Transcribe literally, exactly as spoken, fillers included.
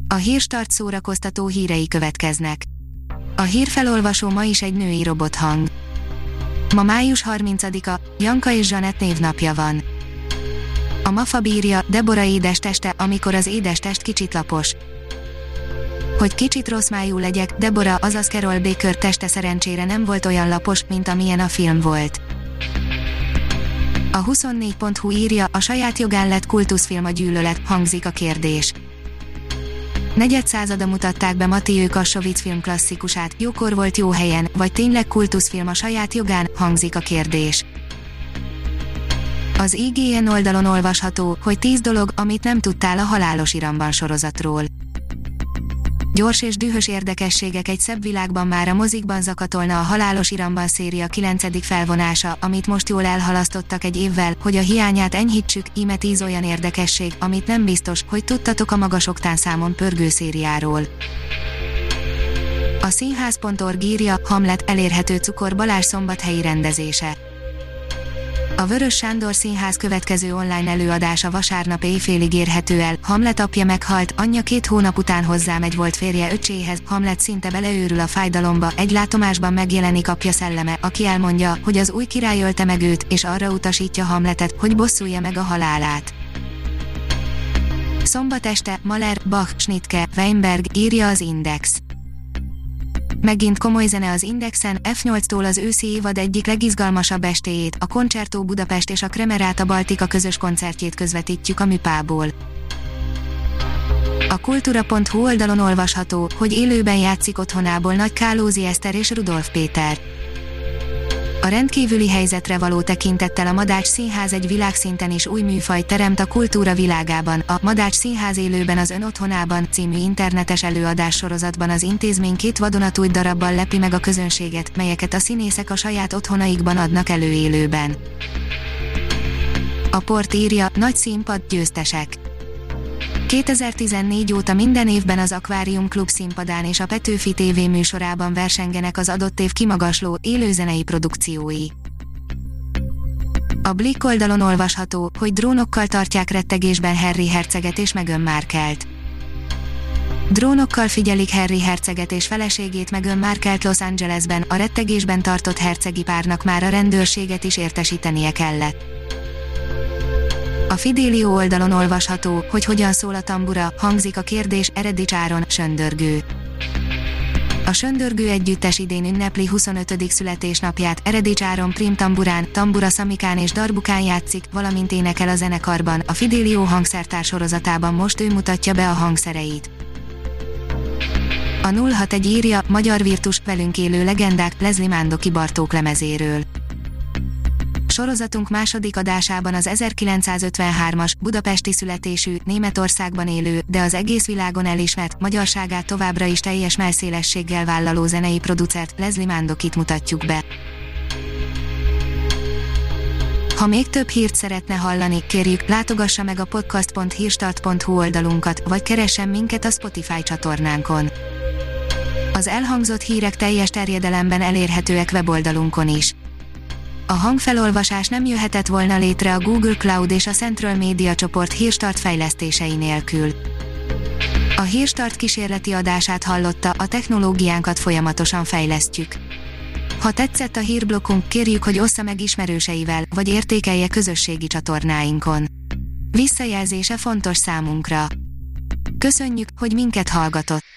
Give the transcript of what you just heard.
A Hírstart szórakoztató hírei következnek. A hírfelolvasó ma is egy női robothang. Ma május harmincadika, Janka és Zsanett névnapja van. A MAFA bírja, Debora édesteste, amikor az édestest kicsit lapos. Hogy kicsit rosszmájú legyek, Debora, azaz Carol Baker teste szerencsére nem volt olyan lapos, mint amilyen a film volt. A huszonnégy pont hu írja, a saját jogán lett kultuszfilm a Gyűlölet, hangzik a kérdés. Negyedszázada mutatták be Mathieu Kassovitz film klasszikusát, jókor volt jó helyen, vagy tényleg kultuszfilm a saját jogán, hangzik a kérdés. Az i gé en oldalon olvasható, hogy tíz dolog, amit nem tudtál a Halálos iramban sorozatról. Gyors és dühös érdekességek egy szebb világban már a mozikban zakatolna a Halálos iramban széria kilencedik felvonása, amit most jól elhalasztottak egy évvel, hogy a hiányát enyhítsük, íme tíz olyan érdekesség, amit nem biztos, hogy tudtatok a magas oktánszámon pörgő szériáról. A színház pont org írja, Hamlet, elérhető Cukor Balázs szombathelyi rendezése. A Vörös Sándor Színház következő online előadása vasárnap éjfélig érhető el. Hamlet apja meghalt, anyja két hónap után hozzámegy volt férje öcséhez, Hamlet szinte beleőrül a fájdalomba, egy látomásban megjelenik apja szelleme, aki elmondja, hogy az új király ölte meg őt, és arra utasítja Hamletet, hogy bosszulja meg a halálát. Szombat este, Mahler, Bach, Schnittke, Weinberg, írja az Index. Megint komoly zene az Indexen, ef nyolctól az őszi évad egyik legizgalmasabb estéjét, a Concerto Budapest és a Kremerata Baltika közös koncertjét közvetítjük a Műpából. A kultúra pont hu oldalon olvasható, hogy élőben játszik otthonából Nagy Kálózi Eszter és Rudolf Péter. A rendkívüli helyzetre való tekintettel a Madács Színház egy világszinten is új műfajt teremt a kultúra világában. A Madács Színház élőben az Ön otthonában című internetes előadás sorozatban az intézmény két vadonatúj darabbal lepi meg a közönséget, melyeket a színészek a saját otthonaikban adnak elő élőben. A Port írja, nagy színpad, győztesek. kétezer-tizennégy óta minden évben az Akvárium Klub színpadán és a Petőfi té vé műsorában versengenek az adott év kimagasló, élőzenei produkciói. A Blick oldalon olvasható, hogy drónokkal tartják rettegésben Harry herceget és Meghan Markelt. Drónokkal figyelik Harry herceget és feleségét Meghan Markelt Los Angelesben, a rettegésben tartott hercegi párnak már a rendőrséget is értesítenie kellett. A Fidelio oldalon olvasható, hogy hogyan szól a tambura, hangzik a kérdés, Eredich Áron, Söndörgő. A Söndörgő együttes idén ünnepli huszonötödik születésnapját, Eredich Áron prim tamburán, tambura szamikán és darbukán játszik, valamint énekel a zenekarban, a Fidelio hangszertár sorozatában most ő mutatja be a hangszereit. A nulla hatvanegy írja, magyar virtus, velünk élő legendák, Leslie Mandoki Bartók lemezéről. Sorozatunk második adásában az ezerkilencszázötvenhármas, budapesti születésű, Németországban élő, de az egész világon elismert, magyarságát továbbra is teljes mellszélességgel vállaló zenei producert, Leslie Mandokit mutatjuk be. Ha még több hírt szeretne hallani, kérjük, látogassa meg a podcast pont hírstart pont hu oldalunkat, vagy keressen minket a Spotify csatornánkon. Az elhangzott hírek teljes terjedelemben elérhetőek weboldalunkon is. A hangfelolvasás nem jöhetett volna létre a Google Cloud és a Central Media csoport Hírstart fejlesztései nélkül. A Hírstart kísérleti adását hallotta, a technológiánkat folyamatosan fejlesztjük. Ha tetszett a hírblokkunk, kérjük, hogy ossza meg ismerőseivel, vagy értékelje közösségi csatornáinkon. Visszajelzése fontos számunkra. Köszönjük, hogy minket hallgatott!